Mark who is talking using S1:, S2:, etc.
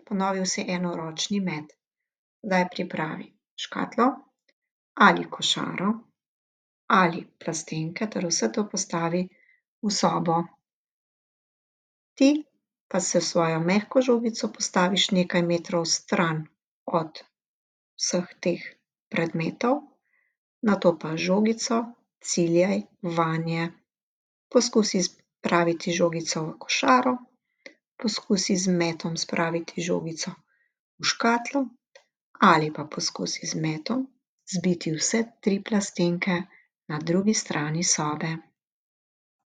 S1: ponovil si enoročni met. Zdaj pripravi škatlo ali košaro ali plastenke ter vse to postavi v sobo. Ti pa s svojo mehko žogico postaviš nekaj metrov stran od vseh teh predmetov, nato pa z žogico ciljaj vanje. Poskusi spraviti žogico v košaro, poskusi z metom spraviti žogico v škatlo ali pa poskusi z metom zbiti vse 3 plastenke na drugi strani sobe.